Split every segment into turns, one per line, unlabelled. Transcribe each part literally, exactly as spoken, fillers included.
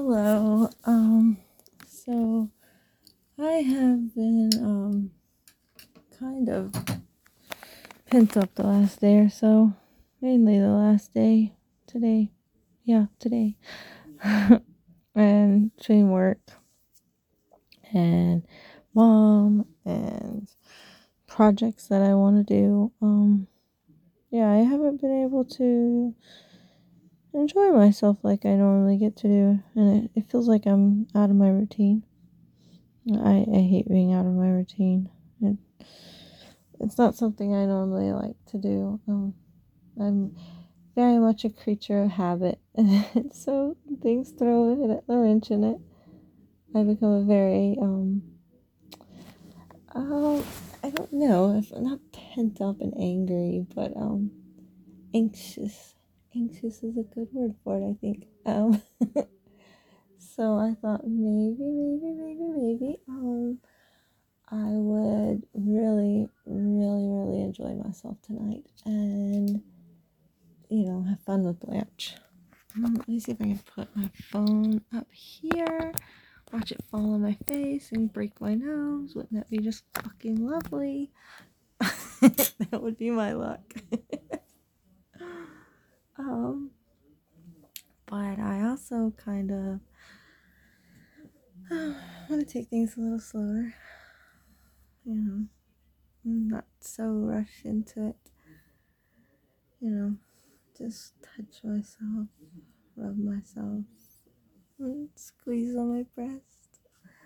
Hello. Um, so I have been um kind of pent up the last day or so, mainly the last day today. Yeah, today. And between work and mom and projects that I want to do. Um, yeah, I haven't been able to enjoy myself like I normally get to do, and it, it feels like I'm out of my routine. I, I hate being out of my routine. It, it's not something I normally like to do. Um, I'm very much a creature of habit, and so things throw it, a wrench in it. I become a very um, um, I don't know if I'm not pent up and angry, but um, anxious. Anxious is a good word for it, I think. Um, so I thought maybe, maybe, maybe, maybe, um, I would really, really, really enjoy myself tonight and, you know, have fun with Blanche. Um, let me see if I can put my phone up here, watch it fall on my face and break my nose. Wouldn't that be just fucking lovely? That would be my luck. um, but I also kind of uh, want to take things a little slower, you know, not so rush into it, you know, just touch myself, rub myself, and squeeze on my breast,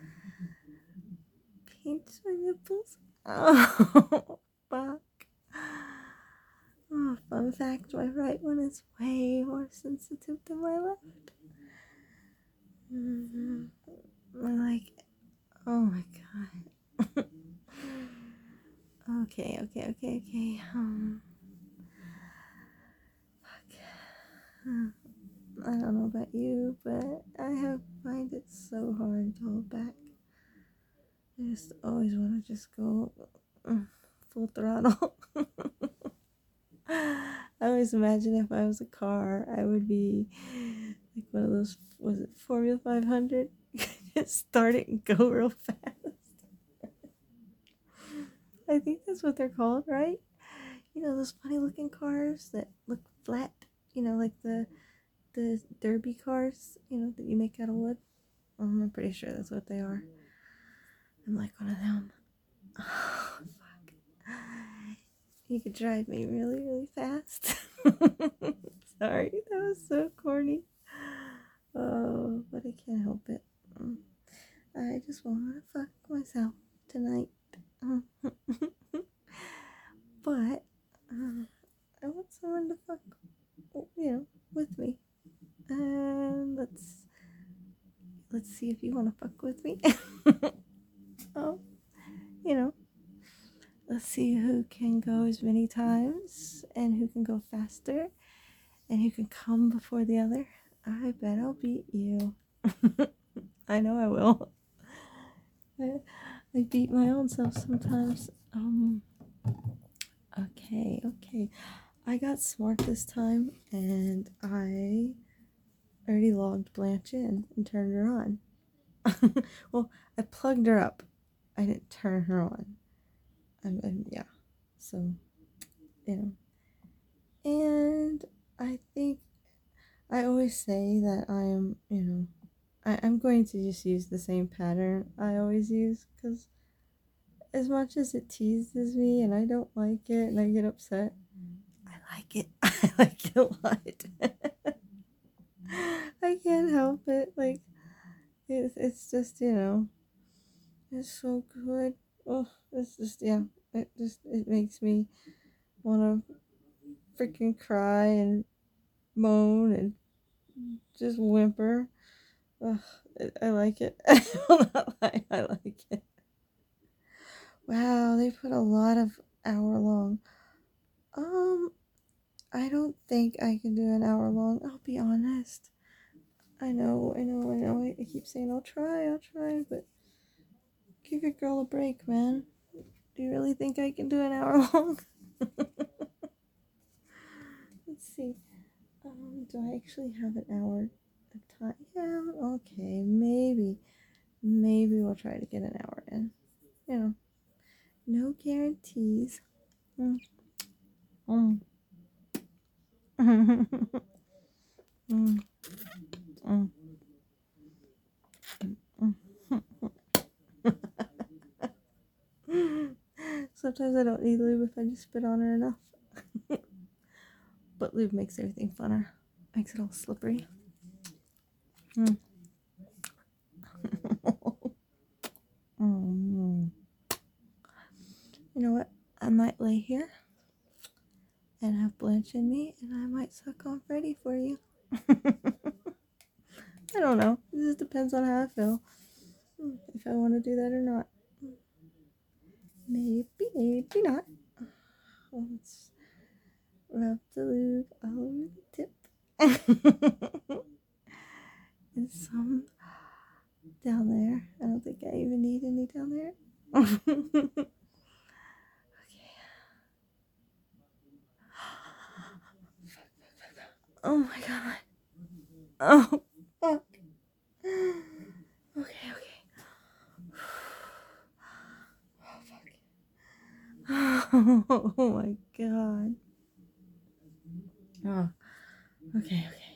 pinch my nipples. Oh, fuck. Oh, fun fact, my right one is way more sensitive than my left. Mm-hmm. I'm like, oh my god. Okay, okay, okay, okay. Um, fuck. I don't know about you, but I have find it so hard to hold back. I just always want to just go mm, full throttle. I always imagine if I was a car, I would be like one of those, was it Formula five hundred? Just start it and go real fast. I think that's what they're called, right? You know, those funny looking cars that look flat, you know, like the the derby cars, you know, that you make out of wood. Um, I'm pretty sure that's what they are. I'm like one of them. Oh, fuck. You could drive me really, really fast. Sorry, that was so corny. Oh, but I can't help it. Mm. I just want to fuck myself tonight. But um, I want someone to fuck, you know, with me. And let's let's see if you want to fuck with me. Oh, you know, let's see who can go as many times and who can go faster and who can come before the other. I bet I'll beat you. I know I will. I, I beat my own self sometimes. Um. Okay. Okay. I got smart this time, and I already logged Blanche in and turned her on. Well, I plugged her up. I didn't turn her on. I'm, I'm yeah. So, you know. And I think I always say that I am, you know, I, I'm going to just use the same pattern I always use because as much as it teases me and I don't like it and I get upset, I like it. I like it a lot. I can't help it. Like, it's, it's just, you know, it's so good. Oh, it's just, yeah, it just, it makes me want to freaking cry and moan and just whimper. Ugh, I like it. I will not lie, I like it. Wow, they put a lot of hour long. Um, I don't think I can do an hour long. I'll be honest. I know, I know, I know. I keep saying I'll try, I'll try, but give your girl a break, man. Do you really think I can do an hour long? Let's see. Um, do I actually have an hour of time? Yeah, okay. we'll try to get an hour in. You know, no guarantees. Mm. Mm. mm. Mm. Mm. Sometimes I don't need lube if I just spit on her enough. But lube makes everything funner. Makes it all slippery. Mm. mm. You know what? I might lay here and have Blanche in me, and I might suck on Freddy for you. I don't know. It just depends on how I feel. If I want to do that or not. Maybe, maybe not. Let's rub the lube all over the tip. And some down there. I don't think I even need any down there. Okay. Oh my god. Oh, fuck. Okay, okay. Oh, fuck. Oh my god. Oh, okay, okay.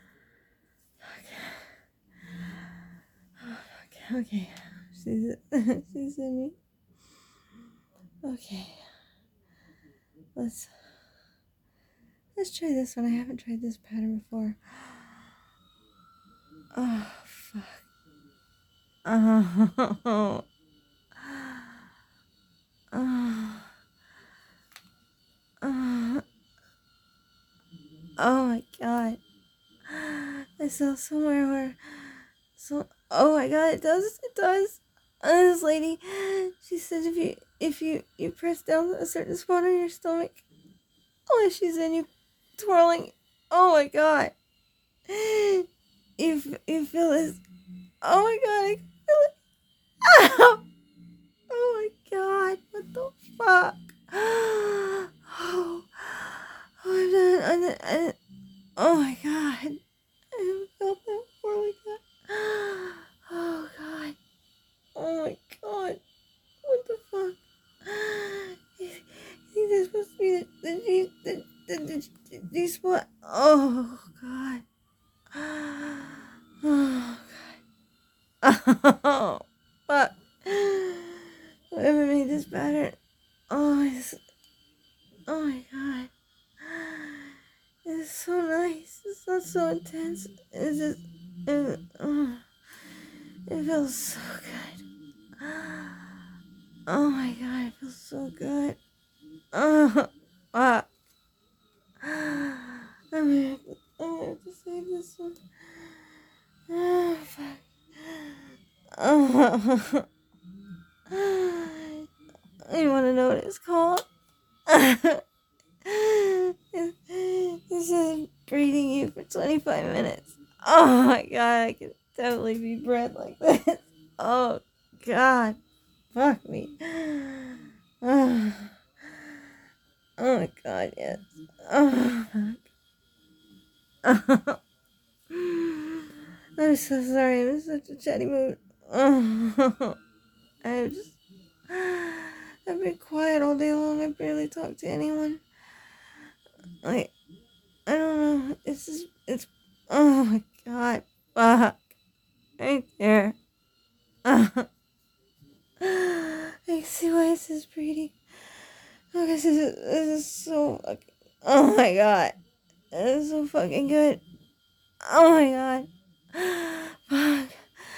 Okay, okay. She's, she's in me. Okay. Let's, let's try this one. I haven't tried this pattern before. Oh, fuck. Oh. Oh. Oh. Oh my god. I saw somewhere where so oh my god, it does it does. Uh, this lady, she said if you if you you press down a certain spot on your stomach, oh she's in you twirling. Oh my god. You you feel this. Oh my god, I feel it. Ow! Oh my god, what the fuck? Oh, oh I'm done, I'm done, I'm done. Oh my god. I haven't felt that before like that. Oh god. Oh my god. What the fuck? You think that's supposed to be the the the the, the, the, the spot? Oh god. Oh god. Oh fuck. Whoever made this pattern. Oh, it's, oh my god. It's so nice. It's not so intense. It's just, it, oh, it feels so good. Oh my god, it feels so good. Oh, fuck. I'm gonna, have to, I'm gonna have to save this one. Oh, fuck. Oh. You wanna know what it's called? This is breathing you for twenty-five minutes. Oh my god, I could totally be bred like this. Oh god, fuck me. Oh, oh my god, yes. Oh, fuck. I'm so sorry, I'm in such a chatty mood. Oh, I just, I've been quiet all day long. I barely talk to anyone. Like, I don't know. It's just, it's, oh my god, fuck. Right there. Uh, I see why this is pretty. Oh, this is, this is so fucking, oh my god. This is so fucking good. Oh my god. Fuck.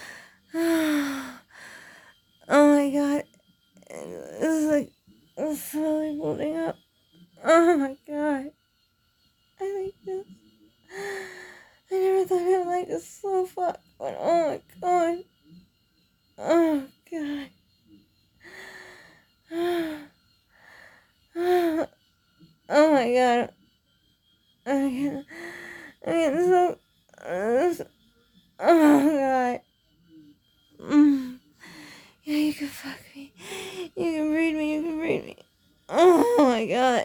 Oh my god. This is like, it's slowly building up. Oh my god. I like this. I never thought I'd like this so fuck, but oh my god. Oh god. Oh my god. I can't. I get so. Uh, oh god. Mm. Yeah, you can fuck me. You can breed me. You can breed me. Oh my god.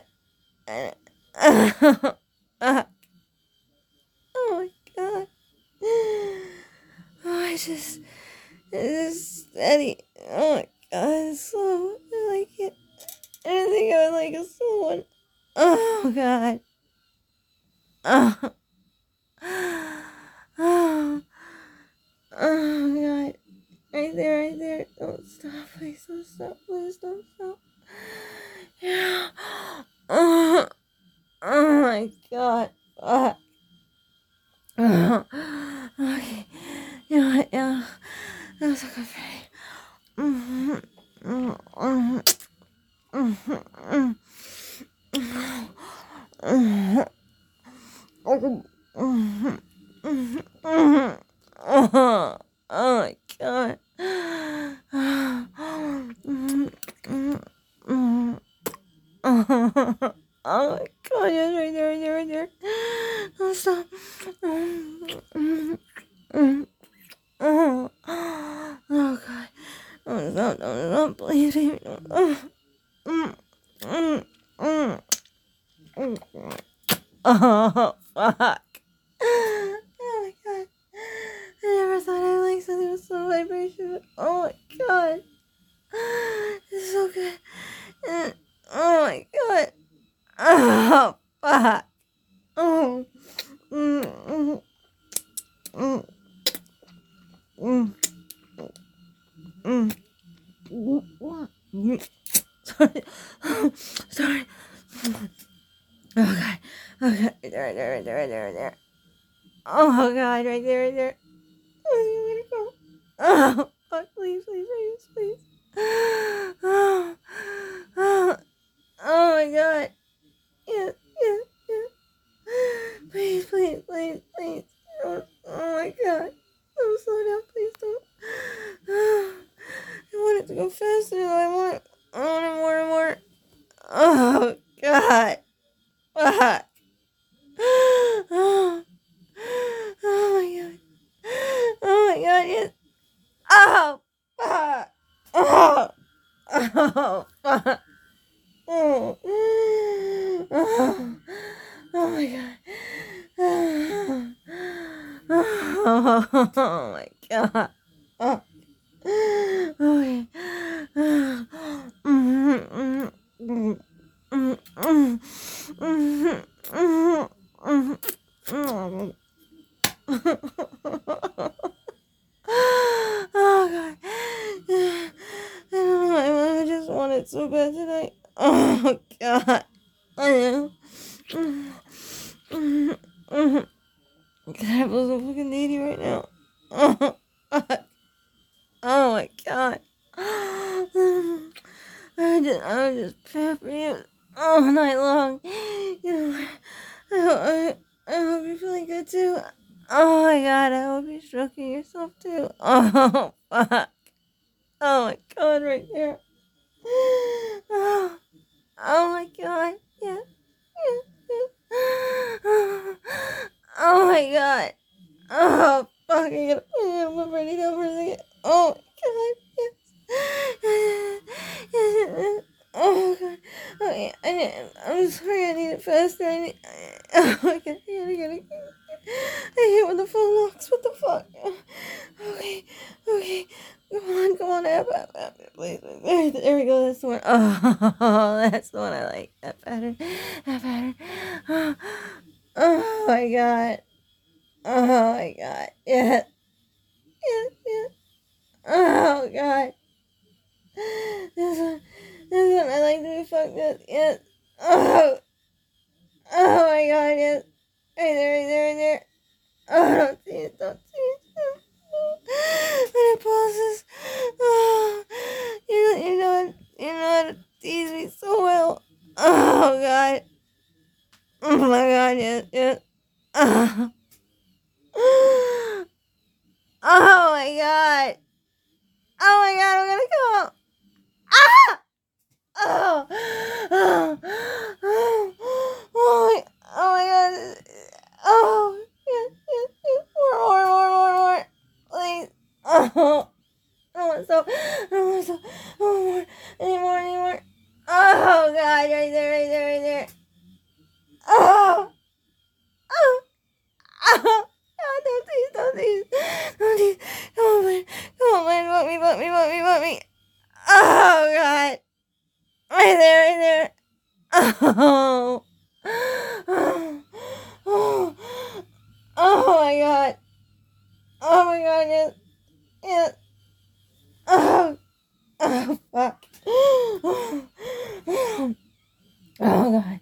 Oh, fuck. Oh my god. Oh, I just. It's just steady. Oh my god, it's slow. I like it. I didn't think I would like a slow one. Oh god. Oh. Oh. Oh god. Right there, right there. Don't stop, please don't stop, please don't stop. Yeah. Oh, oh my god. Fuck. Oh. Okay. Yeah, yeah. That was a good day. Mm-hmm. Mm-hmm. Mm-hmm. Mm-hmm. Mm-hmm. Mm-hmm. Oh, oh my god. Oh my god, yes, right there, right there, right there. Don't stop. Oh, oh god. Don't stop, don't stop, please, baby. Oh, mm, mm, mm, mm. Oh, fuck. Oh my god. I never thought I'd like something with slow vibration. Oh my god. It's so good. Oh my god. Oh, fuck. Oh. Mm, mm, mm, mm, mm. Mm. Sorry. Sorry. Oh god. Oh god. Right there, right there, right there, right there, right there. Oh god, right there, right there. Oh, I'm gonna go. Oh, fuck, please, please, please, please. Oh, oh, oh my god. Yes, yes, yes. Please, please, please, please. Oh, oh my god. Don't slow down, please don't. Oh, I want it to go faster. I want it. I want it more and more. Oh god. Fuck. Oh, oh my god. Oh my god, yes. Oh, fuck. Oh, oh, fuck. Oh, oh, oh my god. Oh, oh my god. Oh, okay. Mm, mm, mm, mm, mm, mm, mm, mm. Oh god. I don't know. I just want it so bad tonight. Oh god. I know. God, I feel so fucking needy right now. Oh fuck. Oh my god. I just, I was just peppering you all night long. You know, I, I, I hope you're feeling good too. Oh my god, I hope you're stroking yourself too. Oh fuck. Oh my god, right there. Oh, oh my god. Yeah. Yeah. Yeah. Oh my god. Oh fuck. I gotta, I gotta move right down for a second. Oh my god. Yes. Oh god. Okay. I, I'm sorry. I need it faster. I need. Oh my god. I gotta, gotta, I hate when the phone locks. What the fuck? Okay. Okay. Come on, come on, Ab, Ab, Ab, please, please. There, there we go. That's the one. Oh, that's the one I like. That pattern. That pattern. Oh, oh my god. Oh my god. Yeah. Yeah, yeah. Oh god. This one. This one I like to be fucked with. Yes. Oh. Oh my god, yes. Right there, right there, right there. Oh, don't see it, don't see it. When it pauses. Oh, you, you know, you know how to tease me so well. Oh, God. Oh, my God, yes, yes. Oh, oh my God. Oh, my God, I'm gonna come. Ah! Oh, oh, oh, oh, my, oh, my God. Oh, yes, yes, yes. More, more, more, more, more. Please. Oh. I want so, I want so, oh more, anymore, anymore. Oh god, right there, right there, right there. Oh, oh, oh, oh, don't tease, don't tease, don't tease. Come on, man, come on, man. Oh my god, yes. Yes. Oh, oh fuck. Oh god.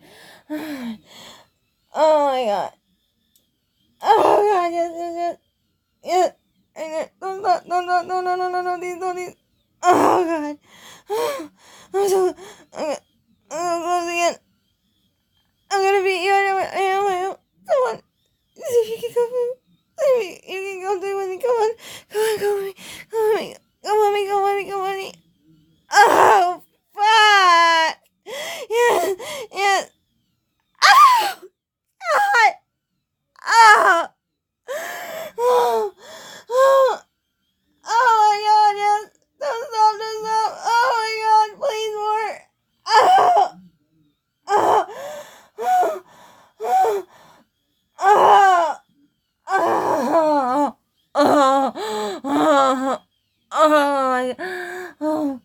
Oh my god. Oh god, yes, yes, yes. Yes. Yes. Don't stop. Don't stop. No, no, no, no, no, these, no, these. Oh god. I'm so. I'm gonna close again. I'm gonna beat you. I know. I know. I know. Come on. See if you can come on. See if you can go through with me. Come on. Come on. Come on. Come on. Come on. Come on. Come on. Oh, fuck. Yes. Yes. Oh, God. Oh. Oh. Oh. Oh my god, yes. Don't stop, don't stop. Oh my god, please more. Oh. Oh. Oh. Oh. Oh. Oh. Oh. Oh. Oh my god. Oh.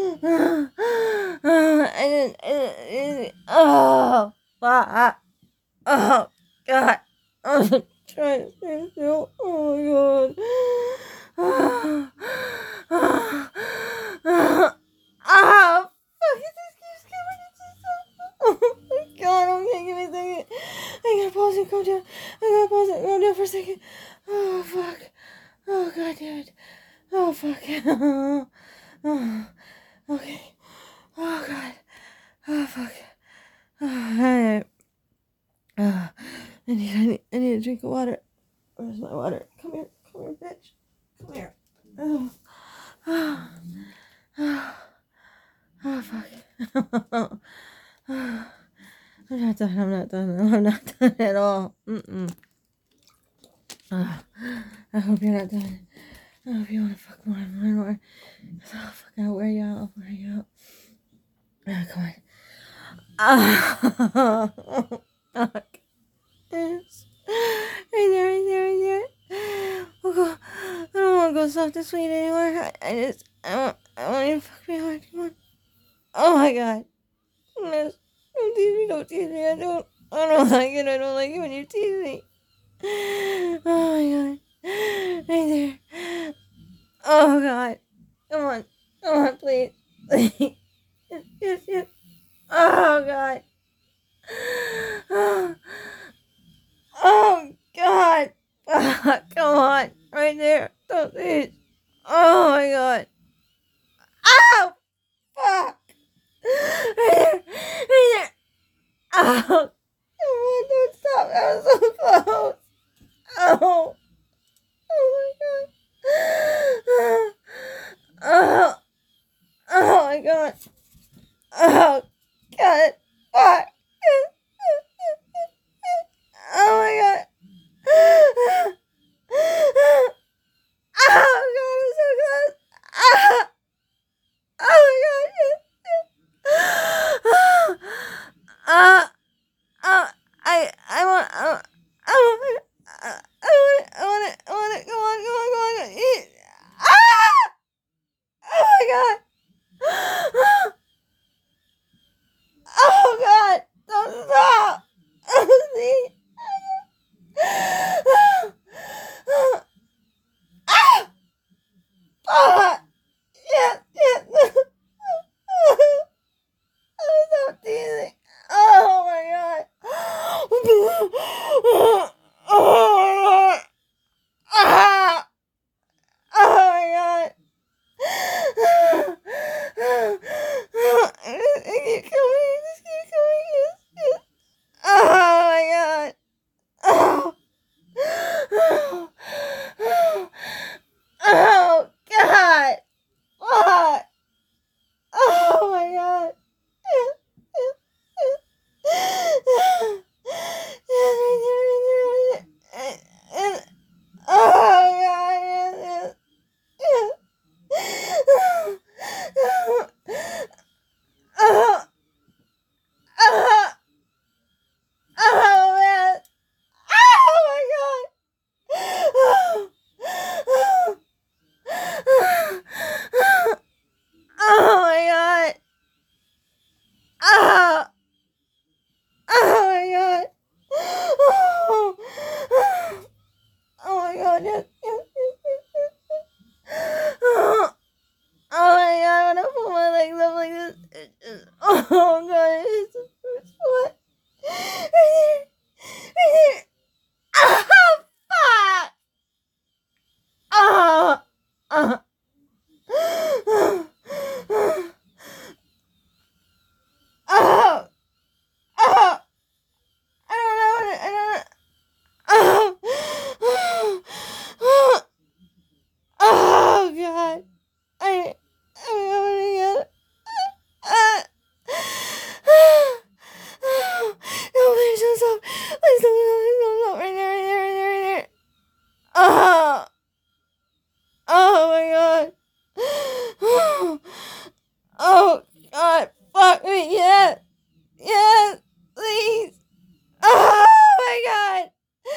Oh. I didn't, I didn't, oh. Fuck. Oh. God. I'm trying to stay still. Oh my god. Oh. Oh. Oh. Fuck, it just keeps coming. It's just so... Oh my god, okay, give me a second. I gotta pause and calm down. I gotta pause and calm down for a second. Oh, fuck. Oh, god damn it. Oh, fuck. Oh, okay. Oh, god. Oh, fuck. Oh, I, uh, I need, I need, I need a drink of water. Where's my water? Come here. Come here, bitch. Come here. Oh. Oh. Oh. Oh, fuck. I'm not done. I'm not done. I'm not done at all. Mm-mm. Oh, I hope you're not done. I hope you want to fuck more and more and more. Oh, fuck, I'll wear you out. I'll wear you out. Oh, come on. Oh, fuck. Yes. Right there, right there, right there. We'll go. I don't want to go soft and sweet anymore. I, I just, I want, I want you to fuck me hard. Come on. Oh my god. Yes. Don't tease me, don't tease me. I don't, I don't like it. I don't like it when you tease me. Oh my god. Right there. Oh god. Come on. Come on, please. Please. Yes, yes, yes. Oh god. Oh, oh god. Oh, come on. Right there. Don't please. Oh my god. Oh fuck. Right there. Right there. Oh. Come on, don't stop. That was so close. Oh. Oh my god. Oh. Oh my god. Oh god. Fuck. Oh my god. Oh god, I'm so close. Oh, oh my god. Uh, uh, I, I want, uh, I want, uh, I want it, I want it, I want it. Come on, come on, come on, come on. Eat. Ah! Oh my god. fuck me. Yes. Yes. Please. Oh my god.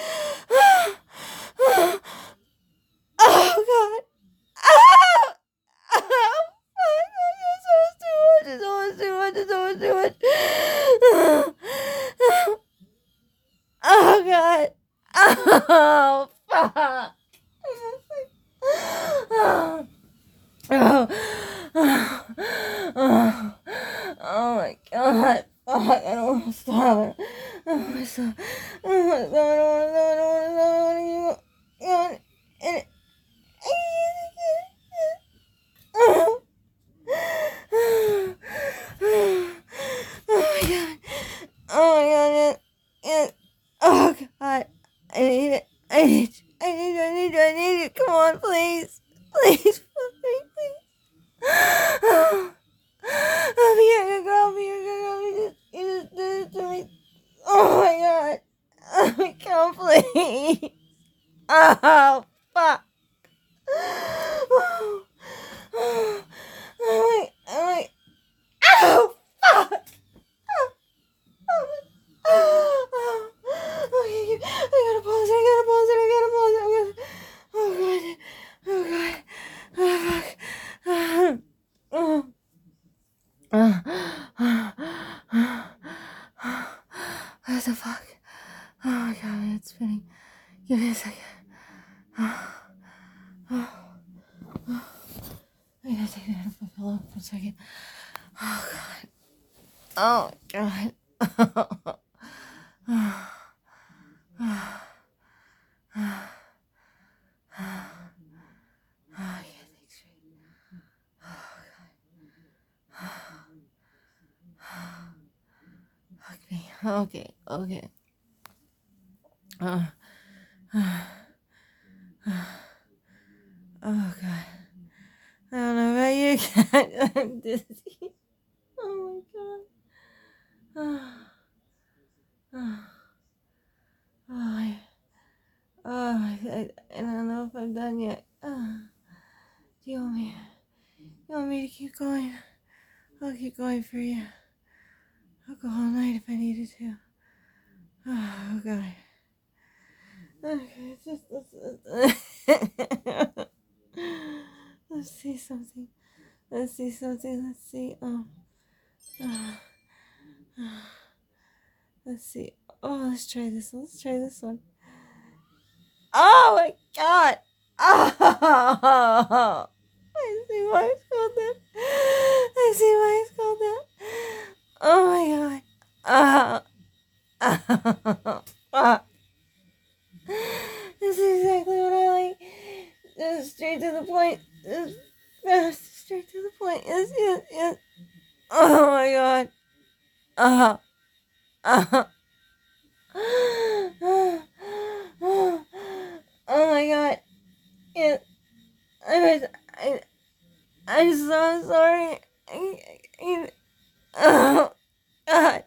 Oh god. Oh! Oh! It's almost too much. It's almost too much. It's almost too much. Oh god. Oh fuck. Oh. Oh. Oh. Oh. Oh my god. Fuck. I don't want to stop it. I don't want to stop. I don't want to stop. I don't want to stop. I don't want to stop. I want to keep going. And it. Oh. Oh my god. Oh my god. It, it, oh god. I need it. I need you. I need you. I need you. I need you. Come on, please. Please. Fuck me, please. Oh. I'll be your good girl. I'll be your good girl. You just, you just did it to me. Oh my god. Oh my god, please. Oh, fuck. Oh. Oh. Oh my, oh my, ow, fuck! Oh, oh, oh, oh, I gotta pause it, I gotta pause it, I gotta pause it, I gotta, oh god, oh god, oh fuck, oh, oh, oh, what the fuck? Oh my god, it's spinning. Give me a second. Oh, oh, oh. I gotta take that out of my pillow for a second. Oh god. Oh god. Oh, oh, oh, oh, oh, yeah, thanks, Ray. Oh god. Oh, fuck me. Okay, okay. Uh, uh, uh, oh god. I don't know about you, cat. I'm dizzy. Oh my god. Oh, oh, oh, I, oh I, I don't know if I'm done yet. Oh, do you want me? You want me to keep going? I'll keep going for you. I'll go all night if I needed to. Oh god. Okay, just let's, let's, let's see something. Let's see something. Let's see. Um. Uh, uh, let's see. Oh, let's try this one. Let's try this one. Oh my god! Oh! I see why it's called that. I see why it's called that. Oh my god. Oh. Oh. This is exactly what I like. Just straight to the point. Just fast, straight to the point. Yes, yes, yes. Oh my god. Oh. Oh. Oh. Oh my god. Yeah. I was, I, I'm so sorry. I, I, oh god.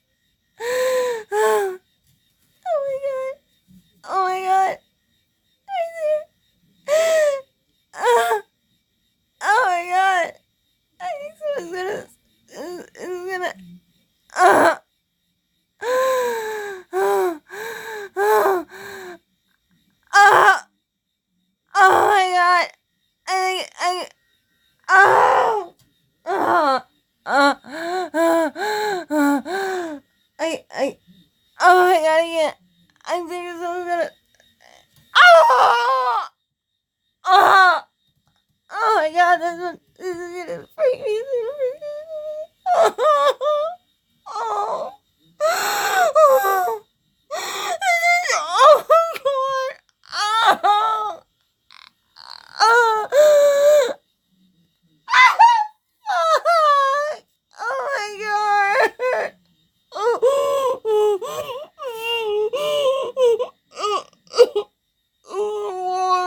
Oh, oh my god. Oh my god. Right there. Oh, oh my god. I think someone's gonna, is, is gonna, oh. Oh, oh, oh, oh, oh my god. I think, I, oh, oh, oh, oh, oh, I, I, oh my god, I can't. I think someone's gonna, oh, oh, oh my god, this one, this is gonna freak me, this is gonna freak me, oh, oh, oh, this is, oh my god, oh, oh, oh my god. Oh,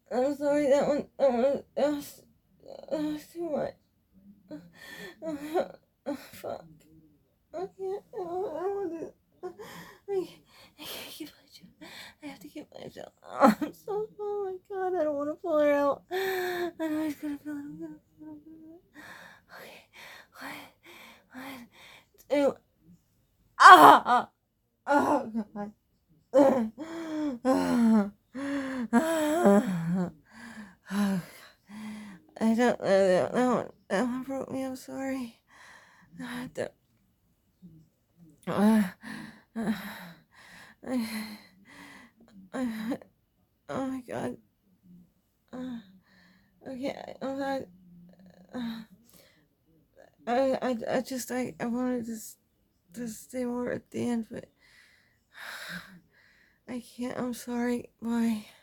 I'm sorry, that one, that one, that was, that was too much. Oh, fuck. I can't, I don't, I don't want to do this. I, I can't keep my job. I have to keep my job. Oh, I'm so, oh my god, I don't want to pull her out. I know he's gonna feel it, I'm gonna feel it, I'm gonna feel it. Okay, one, one, two. Ah! Oh god. I don't know. That one, that one broke me. I'm sorry. That, uh, uh, I, I, oh my god. Uh, okay, I'm not. Uh, I, I, I just, I, I wanted to, to stay more at the end, but I can't. I'm sorry. Bye.